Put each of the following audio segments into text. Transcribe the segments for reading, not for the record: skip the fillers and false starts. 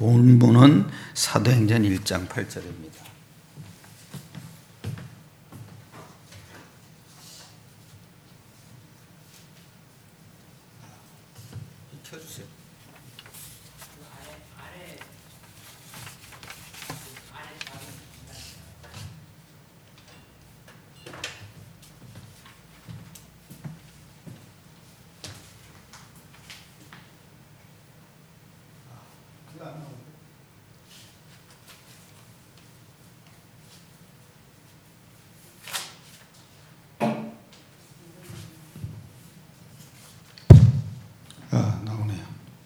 본문은 사도행전 1장 8절입니다. 켜주세요. 나오네요.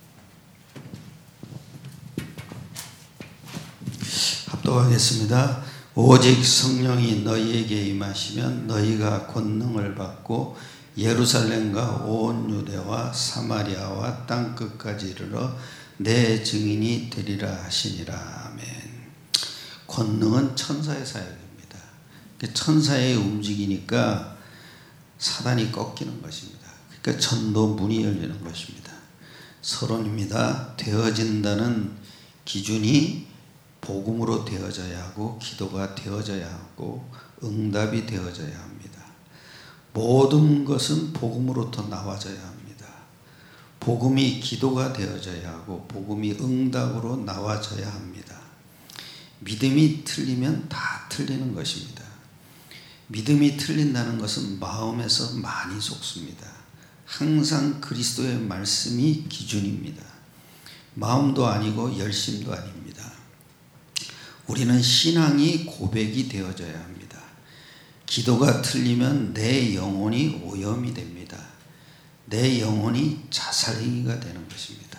합독하겠습니다. 오직 성령이 너희에게 임하시면 너희가 권능을 받고 예루살렘과 온 유대와 사마리아와 땅끝까지 이르러 내 증인이 되리라 하시니라. 아멘. 권능은 천사의 사역입니다. 천사의 움직이니까 사단이 꺾이는 것입니다. 그러니까 전도 문이 열리는 것입니다. 서론입니다. 되어진다는 기준이 복음으로 되어져야 하고 기도가 되어져야 하고 응답이 되어져야 합니다. 모든 것은 복음으로부터 나와져야 합니다. 복음이 기도가 되어져야 하고 복음이 응답으로 나와져야 합니다. 믿음이 틀리면 다 틀리는 것입니다. 믿음이 틀린다는 것은 마음에서 많이 속습니다. 항상 그리스도의 말씀이 기준입니다. 마음도 아니고 열심도 아닙니다. 우리는 신앙이 고백이 되어져야 합니다. 기도가 틀리면 내 영혼이 오염이 됩니다. 내 영혼이 자살행위가 되는 것입니다.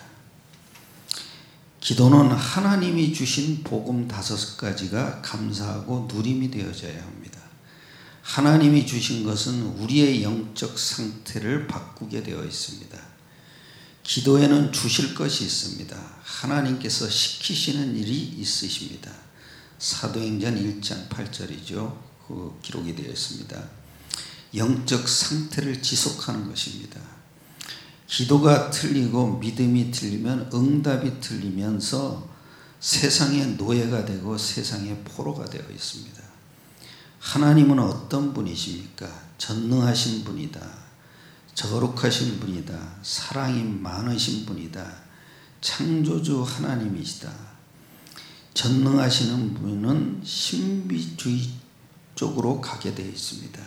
기도는 하나님이 주신 복음 5가지가 감사하고 누림이 되어져야 합니다. 하나님이 주신 것은 우리의 영적 상태를 바꾸게 되어 있습니다. 기도에는 주실 것이 있습니다. 하나님께서 시키시는 일이 있으십니다. 사도행전 1장 8절이죠. 그 기록이 되어 있습니다. 영적 상태를 지속하는 것입니다. 기도가 틀리고 믿음이 틀리면 응답이 틀리면서 세상의 노예가 되고 세상의 포로가 되어 있습니다. 하나님은 어떤 분이십니까? 전능하신 분이다. 거룩하신 분이다. 사랑이 많으신 분이다. 창조주 하나님이시다. 전능하시는 분은 신비주의 쪽으로 가게 되어 있습니다.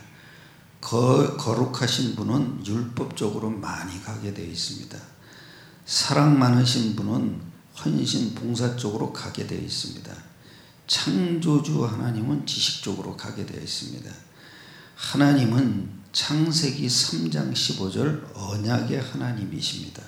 거룩하신 분은 율법 쪽으로 많이 가게 되어 있습니다. 사랑 많으신 분은 헌신 봉사 쪽으로 가게 되어 있습니다. 창조주 하나님은 지식 쪽으로 가게 되어 있습니다. 하나님은 창세기 3장 15절 언약의 하나님이십니다.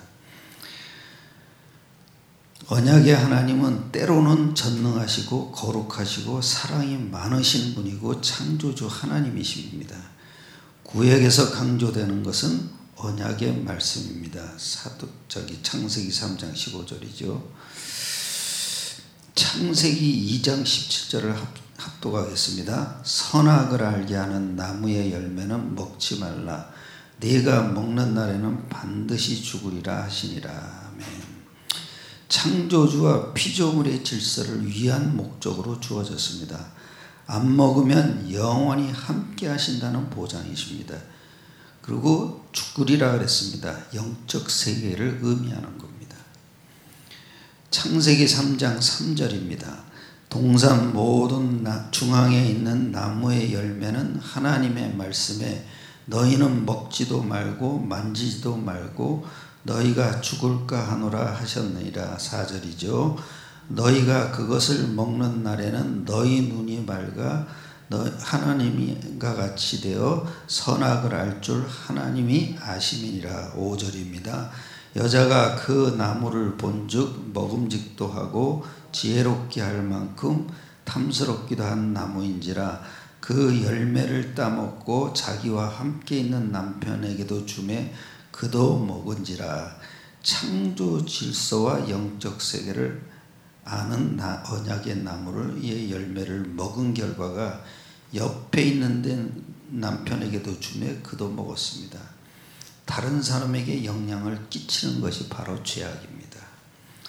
언약의 하나님은 때로는 전능하시고 거룩하시고 사랑이 많으신 분이고 창조주 하나님이십니다. 구약에서 강조되는 것은 언약의 말씀입니다. 창세기 3장 15절이죠. 창세기 2장 17절을 합독하겠습니다. 선악을 알게 하는 나무의 열매는 먹지 말라. 네가 먹는 날에는 반드시 죽으리라 하시니라. 아멘. 창조주와 피조물의 질서를 위한 목적으로 주어졌습니다. 안 먹으면 영원히 함께 하신다는 보장이십니다. 그리고 죽으리라 그랬습니다. 영적 세계를 의미하는 겁니다. 창세기 3장 3절입니다. 동산 모든 중앙에 있는 나무의 열매는 하나님의 말씀에 너희는 먹지도 말고 만지지도 말고 너희가 죽을까 하노라 하셨느니라. 4절이죠. 너희가 그것을 먹는 날에는 너희 눈이 밝아 하나님과 같이 되어 선악을 알 줄 하나님이 아심이니라. 5절입니다. 여자가 그 나무를 본즉 먹음직도 하고 지혜롭게 할 만큼 탐스럽기도 한 나무인지라 그 열매를 따먹고 자기와 함께 있는 남편에게도 주매 그도 먹은지라. 창조 질서와 영적 세계를 아는 언약의 나무의 열매를 먹은 결과가 옆에 있는 남편에게도 주매 그도 먹었습니다. 다른 사람에게 영향을 끼치는 것이 바로 죄악입니다.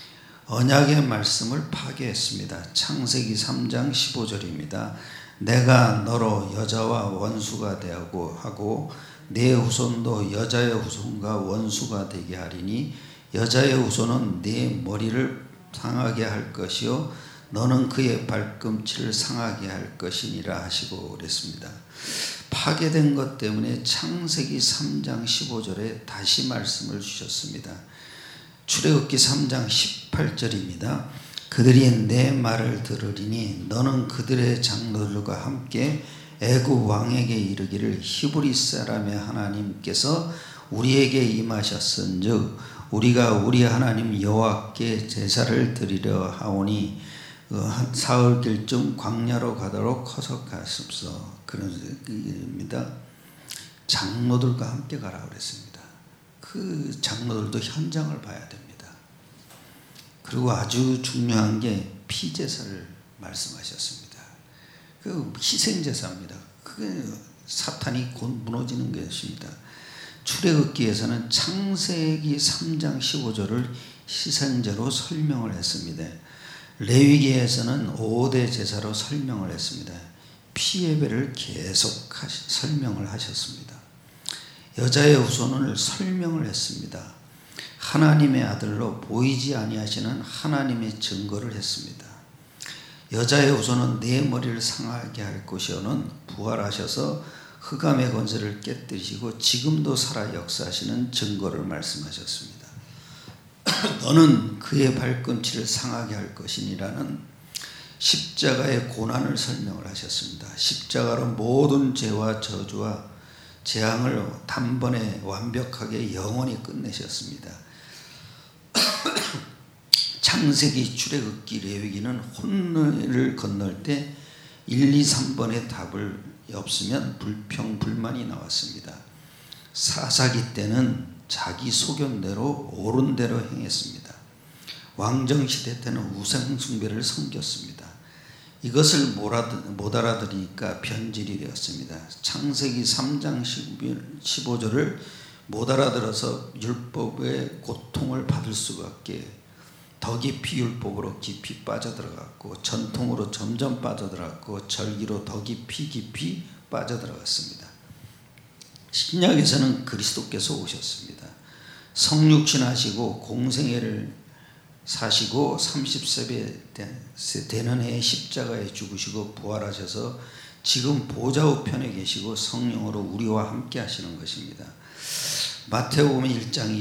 언약의 말씀을 파괴했습니다. 창세기 3장 15절입니다. 내가 너로 여자와 원수가 되고 하고 네 후손도 여자의 후손과 원수가 되게 하리니 여자의 후손은 네 머리를 상하게 할 것이요 너는 그의 발꿈치를 상하게 할 것이니라 하시고 그랬습니다. 파괴된 것 때문에 창세기 3장 15절에 다시 말씀을 주셨습니다. 출애굽기 3장 18절입니다. 그들이 내 말을 들으리니 너는 그들의 장로들과 함께 애굽 왕에게 이르기를 히브리 사람의 하나님께서 우리에게 임하셨은즉 우리가 우리 하나님 여호와께 제사를 드리려 하오니 사흘길쯤 광야로 가도록 허석하십소. 그런 얘기입니다. 장로들과 함께 가라 그랬습니다. 그 장로들도 현장을 봐야 됩니다. 그리고 아주 중요한 게 피제사를 말씀하셨습니다. 그 희생제사입니다. 그게 사탄이 곧 무너지는 것입니다. 출애굽기에서는 창세기 3장 15절을 희생제로 설명을 했습니다. 레위기에서는 5대 제사로 설명을 했습니다. 피예배를 계속 설명을 하셨습니다. 여자의 후손을 설명을 했습니다. 하나님의 아들로 보이지 아니하시는 하나님의 증거를 했습니다. 여자의 후손은 네 머리를 상하게 할 것이오는 부활하셔서 흑암의 권세를 깨뜨리시고 지금도 살아 역사하시는 증거를 말씀하셨습니다. 너는 그의 발꿈치를 상하게 할 것이니라는 십자가의 고난을 설명을 하셨습니다. 십자가로 모든 죄와 저주와 재앙을 단번에 완벽하게 영원히 끝내셨습니다. 창세기, 출애굽기, 레위기는 혼례를 건널 때 1, 2, 3번의 답을 없으면 불평, 불만이 나왔습니다. 사사기 때는 자기 소견대로 옳은 대로 행했습니다. 왕정시대 때는 우상숭배를 섬겼습니다. 이것을 못 알아들으니까 변질이 되었습니다. 창세기 3장 15절을 못 알아들어서 율법의 고통을 받을 수밖에 더 깊이 율법으로 깊이 빠져들어갔고 전통으로 점점 빠져들어갔고 절기로 더 깊이 빠져들어갔습니다. 신약에서는 그리스도께서 오셨습니다. 성육신 하시고 공생애를 사시고 30세 되는 해에 십자가에 죽으시고 부활하셔서 지금 보좌 우편에 계시고 성령으로 우리와 함께 하시는 것입니다. 마태복음 1장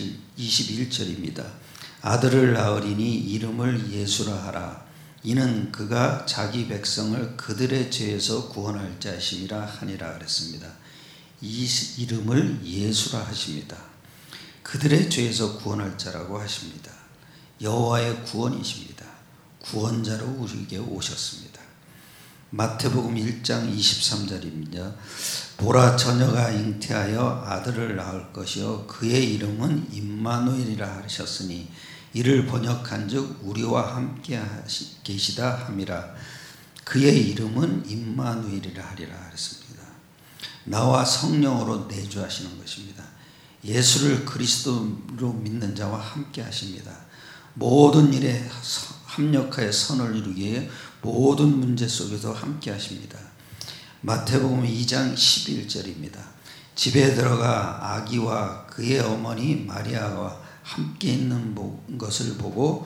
21절입니다. 아들을 낳으리니 이름을 예수라 하라. 이는 그가 자기 백성을 그들의 죄에서 구원할 자심이라 하니라 그랬습니다. 이 이름을 예수라 하십니다. 그들의 죄에서 구원할 자라고 하십니다. 여호와의 구원이십니다. 구원자로 우리에게 오셨습니다. 마태복음 1장 23절입니다. 보라 처녀가 잉태하여 아들을 낳을 것이요 그의 이름은 임마누엘이라 하셨으니 이를 번역한즉 우리와 함께 계시다 함이라. 그의 이름은 임마누엘이라 하리라 하셨습니다. 나와 성령으로 내주하시는 것입니다. 예수를 그리스도로 믿는 자와 함께 하십니다. 모든 일에 합력하여 선을 이루기에 모든 문제 속에서 함께 하십니다. 마태복음 2장 11절입니다. 집에 들어가 아기와 그의 어머니 마리아와 함께 있는 것을 보고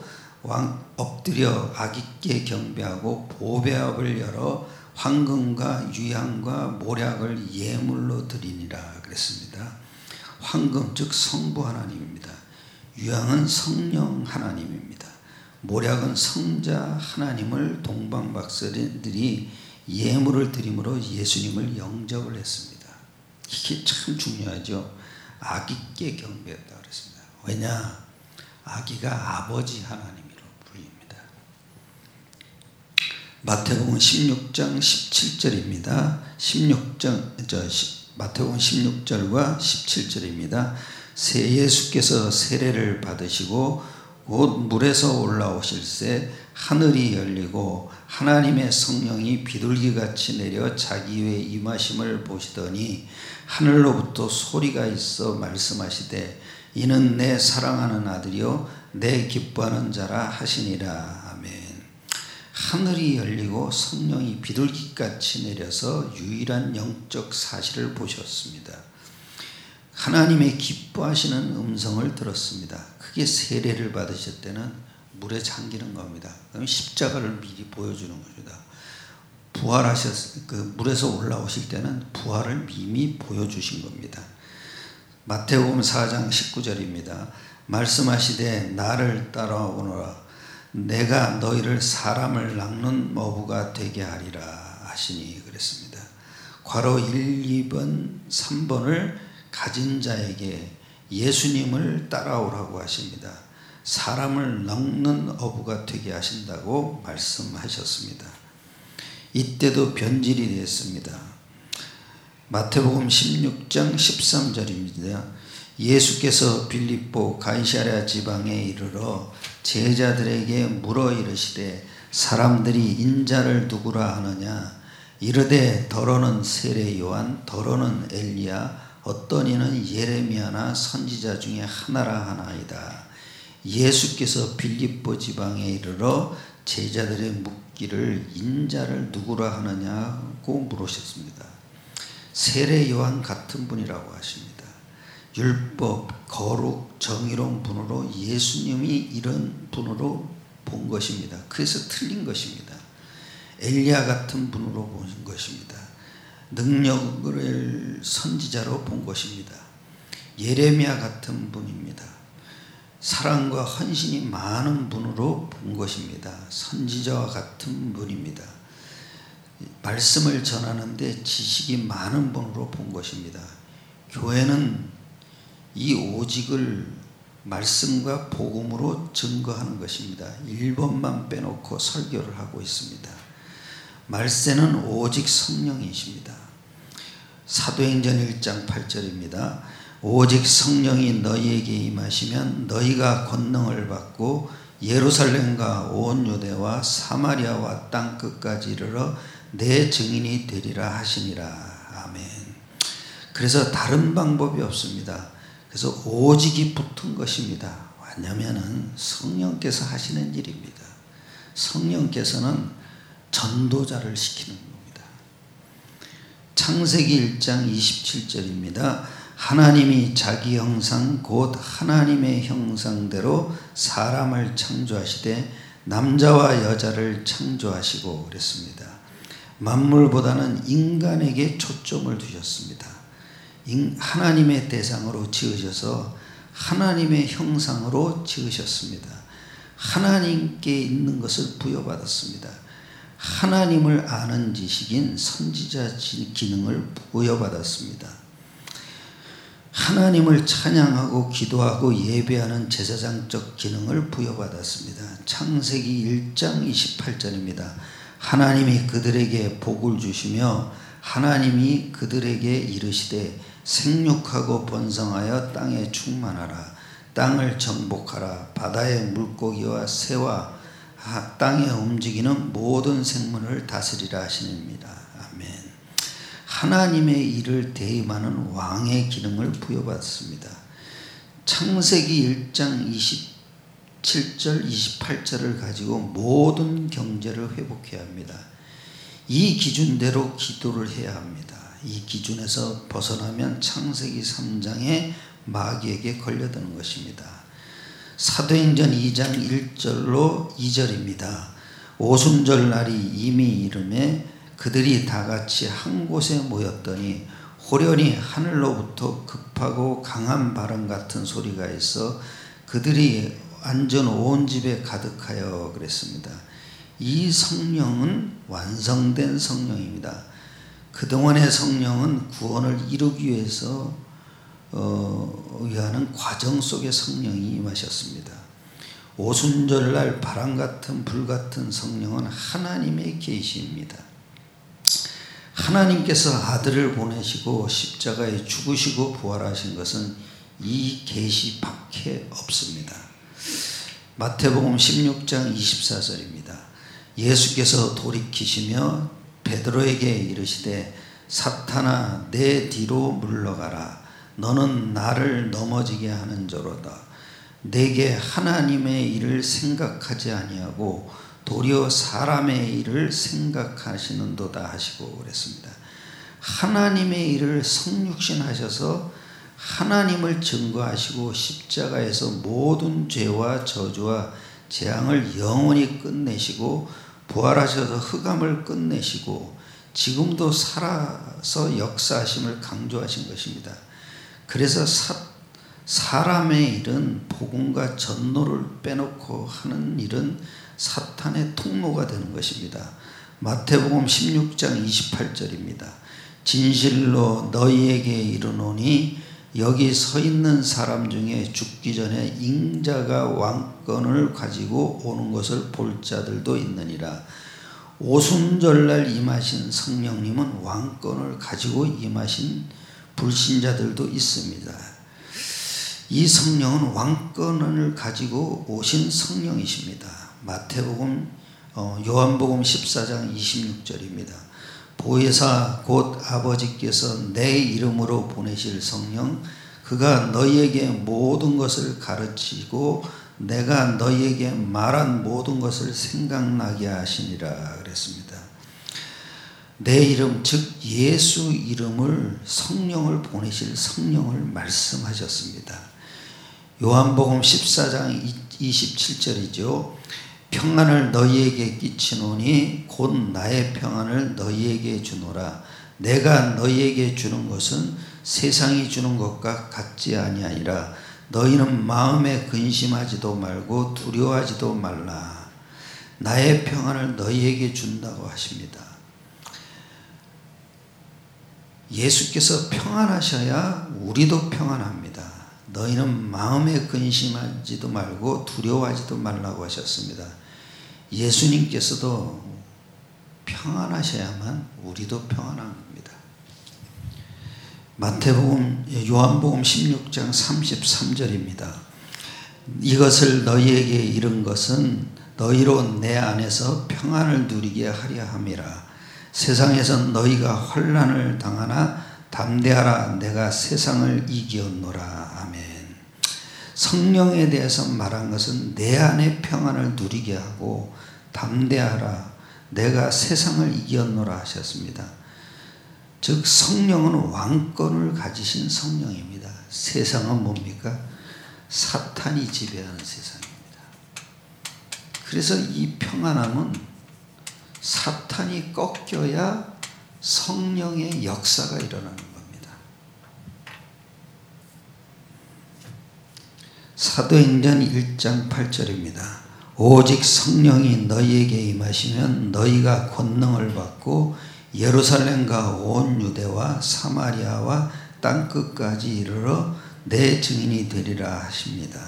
엎드려 아기께 경배하고 보배압을 열어 황금과 유향과 모략을 예물로 드리니라 그랬습니다. 황금 즉 성부 하나님입니다. 유향은 성령 하나님입니다. 모략은 성자 하나님을 동방박사들이 예물을 드림으로 예수님을 영접을 했습니다. 이게 참 중요하죠. 아기께 경배했다 그랬습니다. 왜냐? 아기가 아버지 하나님으로 불립니다. 마태복음 16장 17절입니다. 마태복음 16절과 17절입니다. 예수께서 세례를 받으시고 곧 물에서 올라오실새 하늘이 열리고 하나님의 성령이 비둘기같이 내려 자기 위에 임하심을 보시더니 하늘로부터 소리가 있어 말씀하시되 이는 내 사랑하는 아들이요 내 기뻐하는 자라 하시니라. 아멘. 하늘이 열리고 성령이 비둘기같이 내려서 유일한 영적 사실을 보셨습니다. 하나님의 기뻐하시는 음성을 들었습니다. 그게 세례를 받으실 때는 물에 잠기는 겁니다. 그럼 십자가를 미리 보여주는 겁니다. 물에서 올라오실 때는 부활을 이미 보여주신 겁니다. 마태복음 4장 19절입니다. 말씀하시되 나를 따라오너라. 내가 너희를 사람을 낚는 어부가 되게 하리라 하시니 그랬습니다. 괄호 1, 2번, 3번을 가진 자에게 예수님을 따라오라고 하십니다. 사람을 낚는 어부가 되게 하신다고 말씀하셨습니다. 이때도 변질이 됐습니다. 마태복음 16장 13절입니다. 예수께서 빌립보 가이사랴 지방에 이르러 제자들에게 물어 이르시되 사람들이 인자를 누구라 하느냐. 이르되 더러는 세례 요한, 더러는 엘리야, 어떤 이는 예레미야나 선지자 중에 하나라 하나이다. 예수께서 빌립보 지방에 이르러 제자들의 묻기를 인자를 누구라 하느냐고 물으셨습니다. 세례 요한 같은 분이라고 하십니다. 율법, 거룩, 정의로운 분으로 예수님이 이런 분으로 본 것입니다. 그래서 틀린 것입니다. 엘리야 같은 분으로 본 것입니다. 능력을 선지자로 본 것입니다. 예레미야 같은 분입니다. 사랑과 헌신이 많은 분으로 본 것입니다. 선지자와 같은 분입니다. 말씀을 전하는데 지식이 많은 분으로 본 것입니다. 교회는 이 오직을 말씀과 복음으로 증거하는 것입니다. 1번만 빼놓고 설교를 하고 있습니다. 말세는 오직 성령이십니다. 사도행전 1장 8절입니다. 오직 성령이 너희에게 임하시면 너희가 권능을 받고 예루살렘과 온 유대와 사마리아와 땅끝까지 이르러 내 증인이 되리라 하시니라. 아멘. 그래서 다른 방법이 없습니다. 그래서 오직이 붙은 것입니다. 왜냐하면 성령께서 하시는 일입니다. 성령께서는 전도자를 시키는 겁니다. 창세기 1장 27절입니다. 하나님이 자기 형상 곧 하나님의 형상대로 사람을 창조하시되 남자와 여자를 창조하시고 그랬습니다. 만물보다는 인간에게 초점을 두셨습니다. 하나님의 대상으로 지으셔서 하나님의 형상으로 지으셨습니다. 하나님께 있는 것을 부여받았습니다. 하나님을 아는 지식인 선지자 기능을 부여받았습니다. 하나님을 찬양하고 기도하고 예배하는 제사장적 기능을 부여받았습니다. 창세기 1장 28절입니다. 하나님이 그들에게 복을 주시며 하나님이 그들에게 이르시되 생육하고 번성하여 땅에 충만하라. 땅을 정복하라. 바다의 물고기와 새와 땅에 움직이는 모든 생물을 다스리라 하시니라. 아멘. 하나님의 일을 대임하는 왕의 기능을 부여받습니다. 창세기 1장 27절 28절을 가지고 모든 경제를 회복해야 합니다. 이 기준대로 기도를 해야 합니다. 이 기준에서 벗어나면 창세기 3장에 마귀에게 걸려드는 것입니다. 사도행전 2장 1절로 2절입니다. 오순절 날이 이미 이르매 그들이 다 같이 한 곳에 모였더니 호련히 하늘로부터 급하고 강한 바람 같은 소리가 있어 그들이 앉은 온 집에 가득하여 그랬습니다. 이 성령은 완성된 성령입니다. 그동안의 성령은 구원을 이루기 위해서 위하는 과정 속에 성령이 임하셨습니다. 오순절날 바람 같은 불 같은 성령은 하나님의 계시입니다. 하나님께서 아들을 보내시고 십자가에 죽으시고 부활하신 것은 이 계시밖에 없습니다. 마태복음 16장 24절입니다. 예수께서 돌이키시며 베드로에게 이르시되 사탄아 내 뒤로 물러가라. 너는 나를 넘어지게 하는 자로다. 내게 하나님의 일을 생각하지 아니하고 도리어 사람의 일을 생각하시는도다 하시고 그랬습니다. 하나님의 일을 성육신하셔서 하나님을 증거하시고 십자가에서 모든 죄와 저주와 재앙을 영원히 끝내시고 부활하셔서 흑암을 끝내시고 지금도 살아서 역사하심을 강조하신 것입니다. 그래서 사람의 일은 복음과 전도를 빼놓고 하는 일은 사탄의 통로가 되는 것입니다. 마태복음 16장 28절입니다. 진실로 너희에게 이르노니 여기 서 있는 사람 중에 죽기 전에 인자가 왕권을 가지고 오는 것을 볼 자들도 있느니라. 오순절날 임하신 성령님은 왕권을 가지고 임하신 불신자들도 있습니다. 이 성령은 왕권을 가지고 오신 성령이십니다. 요한복음 14장 26절입니다. 보혜사 곧 아버지께서 내 이름으로 보내실 성령 그가 너희에게 모든 것을 가르치고 내가 너희에게 말한 모든 것을 생각나게 하시니라 그랬습니다. 내 이름 즉 예수 이름을 성령을 보내실 성령을 말씀하셨습니다. 요한복음 14장 27절이죠. 평안을 너희에게 끼치노니 곧 나의 평안을 너희에게 주노라. 내가 너희에게 주는 것은 세상이 주는 것과 같지 아니하니라. 너희는 마음에 근심하지도 말고 두려워하지도 말라. 나의 평안을 너희에게 준다고 하십니다. 예수께서 평안하셔야 우리도 평안합니다. 너희는 마음에 근심하지도 말고 두려워하지도 말라고 하셨습니다. 예수님께서도 평안하셔야만 우리도 평안한 겁니다. 요한복음 16장 33절입니다. 이것을 너희에게 이른 것은 너희로 내 안에서 평안을 누리게 하려 함이라. 세상에선 너희가 환난을 당하나 담대하라. 내가 세상을 이기었노라. 아멘. 성령에 대해서 말한 것은 내 안에 평안을 누리게 하고 담대하라. 내가 세상을 이기었노라 하셨습니다. 즉 성령은 왕권을 가지신 성령입니다. 세상은 뭡니까? 사탄이 지배하는 세상입니다. 그래서 이 평안함은 사탄이 꺾여야 성령의 역사가 일어나는 겁니다. 사도행전 1장 8절입니다. 오직 성령이 너희에게 임하시면 너희가 권능을 받고 예루살렘과 온 유대와 사마리아와 땅끝까지 이르러 내 증인이 되리라 하십니다.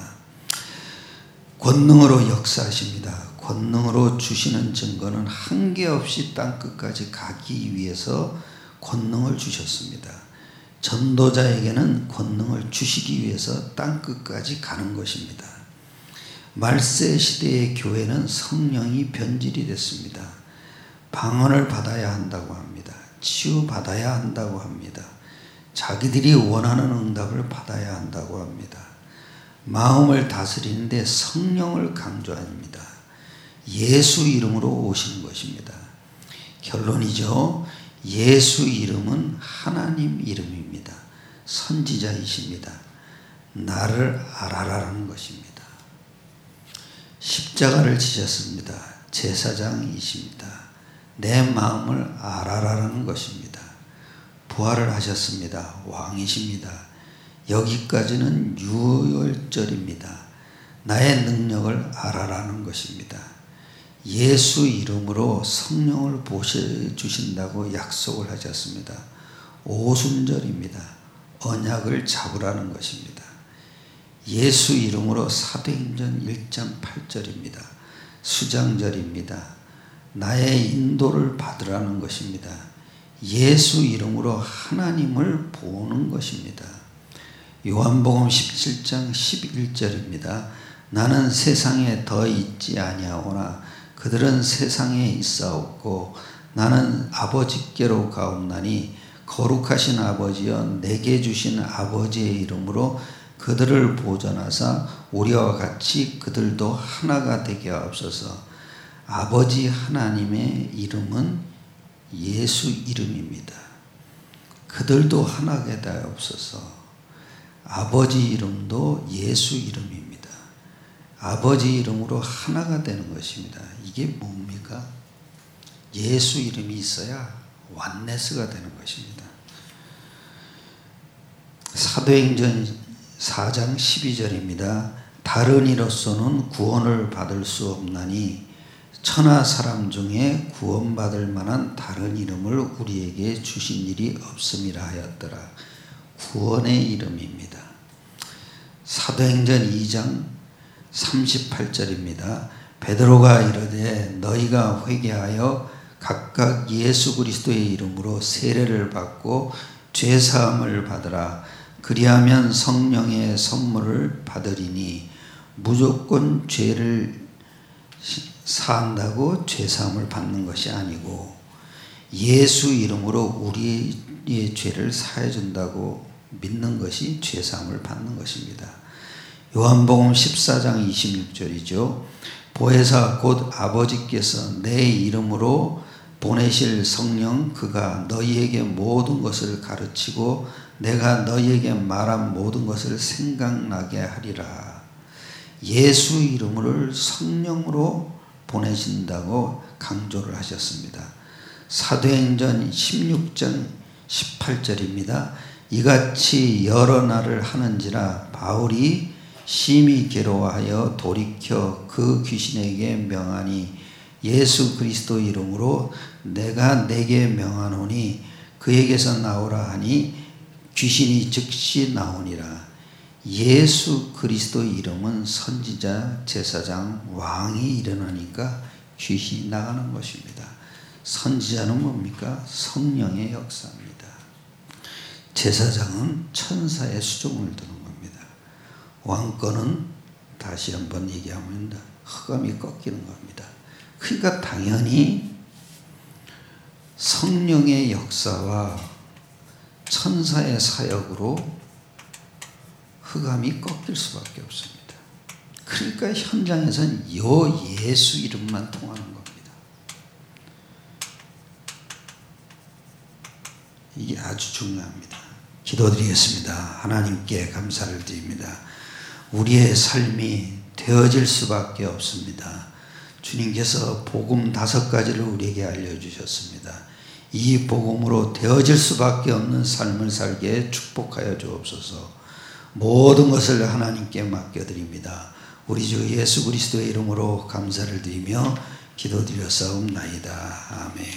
권능으로 역사하십니다. 권능으로 주시는 증거는 한계없이 땅끝까지 가기 위해서 권능을 주셨습니다. 전도자에게는 권능을 주시기 위해서 땅끝까지 가는 것입니다. 말세 시대의 교회는 성령이 변질이 됐습니다. 방언을 받아야 한다고 합니다. 치유받아야 한다고 합니다. 자기들이 원하는 응답을 받아야 한다고 합니다. 마음을 다스리는데 성령을 강조합니다. 예수 이름으로 오시는 것입니다. 결론이죠. 예수 이름은 하나님 이름입니다. 선지자이십니다. 나를 알아라는 것입니다. 십자가를 지셨습니다. 제사장이십니다. 내 마음을 알아라는 것입니다. 부활을 하셨습니다. 왕이십니다. 여기까지는 유월절입니다. 나의 능력을 알아라는 것입니다. 예수 이름으로 성령을 보셔주신다고 약속을 하셨습니다. 오순절입니다. 언약을 잡으라는 것입니다. 예수 이름으로 사도행전 1장 8절입니다. 수장절입니다. 나의 인도를 받으라는 것입니다. 예수 이름으로 하나님을 보는 것입니다. 요한복음 17장 11절입니다. 나는 세상에 더 있지 아니하오나 그들은 세상에 있사옵고 나는 아버지께로 가옵나니 거룩하신 아버지여 내게 주신 아버지의 이름으로 그들을 보존하사 우리와 같이 그들도 하나가 되게 하옵소서. 아버지 하나님의 이름은 예수 이름입니다. 그들도 하나가 되게 하옵소서. 아버지 이름도 예수 이름입니다. 아버지 이름으로 하나가 되는 것입니다. 이게 뭡니까? 예수 이름이 있어야 완네스가 되는 것입니다. 사도행전 4장 12절입니다. 다른 이로서는 구원을 받을 수 없나니 천하 사람 중에 구원받을 만한 다른 이름을 우리에게 주신 일이 없음이라 하였더라. 구원의 이름입니다. 사도행전 2장 38절입니다. 베드로가 이르되 너희가 회개하여 각각 예수 그리스도의 이름으로 세례를 받고 죄사함을 받으라. 그리하면 성령의 선물을 받으리니 무조건 죄를 사한다고 죄사함을 받는 것이 아니고 예수 이름으로 우리의 죄를 사해 준다고 믿는 것이 죄사함을 받는 것입니다. 요한복음 14장 26절이죠. 보혜사 곧 아버지께서 내 이름으로 보내실 성령 그가 너희에게 모든 것을 가르치고 내가 너희에게 말한 모든 것을 생각나게 하리라. 예수 이름을 성령으로 보내신다고 강조를 하셨습니다. 사도행전 16장 18절입니다. 이같이 여러 날을 하는지라 바울이 심히 괴로워하여 돌이켜 그 귀신에게 명하니 예수 그리스도 이름으로 내가 내게 명하노니 그에게서 나오라 하니 귀신이 즉시 나오니라. 예수 그리스도 이름은 선지자, 제사장, 왕이 일어나니까 귀신이 나가는 것입니다. 선지자는 뭡니까? 성령의 역사입니다. 제사장은 천사의 수종을 두는 겁니다. 왕권은 다시 한번 얘기하면 흑암이 꺾이는 겁니다. 그러니까 당연히 성령의 역사와 천사의 사역으로 흑암이 꺾일 수밖에 없습니다. 그러니까 현장에서는 예수 이름만 통하는 겁니다. 이게 아주 중요합니다. 기도드리겠습니다. 하나님께 감사를 드립니다. 우리의 삶이 되어질 수밖에 없습니다. 주님께서 복음 5가지를 우리에게 알려주셨습니다. 이 복음으로 되어질 수밖에 없는 삶을 살게 축복하여 주옵소서. 모든 것을 하나님께 맡겨드립니다. 우리 주 예수 그리스도의 이름으로 감사를 드리며 기도드렸사옵나이다. 아멘.